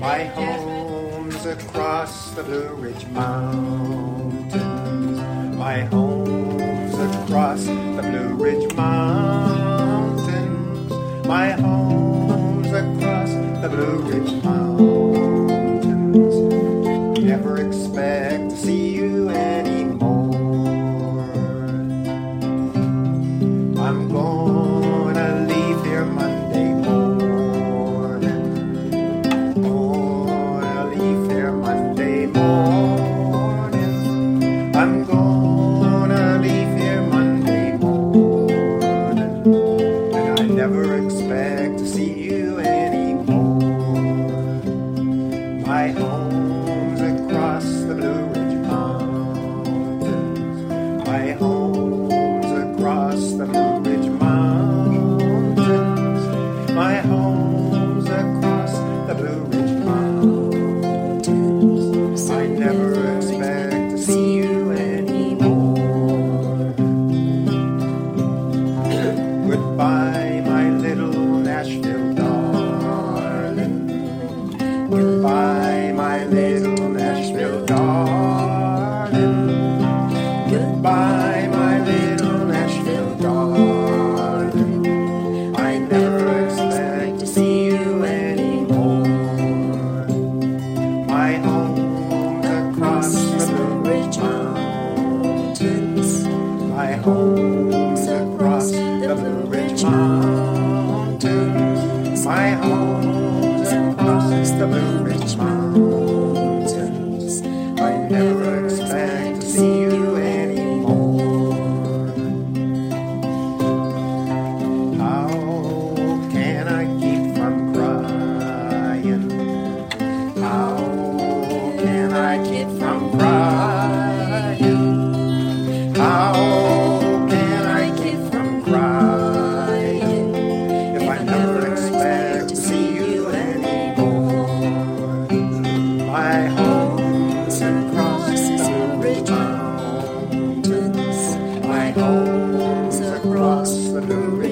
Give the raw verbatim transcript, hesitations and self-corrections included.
My home's across the Blue Ridge Mountains. My home's across the Blue Ridge Mountains. My home's across the Blue Ridge Mountains. Never expect to see you anymore. I'm gonna leave here Monday morning. Gonna leave here Monday morning. I'm gonna leave here Monday morning. And I never expect to see you anymore. My home's across the Blue Ridge Mountains. My home's across the Blue Ridge Mountains. My home's across the Blue Ridge Mountains. I never expect to see you anymore. Goodbye, my little Nashville darling. Goodbye, my little Nashville darling. Goodbye, my little Nashville darling. I never expect to see you anymore. My home's across the Blue Ridge Mountains. My home's across the Blue Ridge Mountains. My home's across the Blue Ridge Mountains. I never expect to see you anymore. How can I keep from crying? How can I keep from crying? How can I keep from crying if I never expect to see you anymore? My home's across the Blue Ridge Mountains. My home's across the Blue Ridge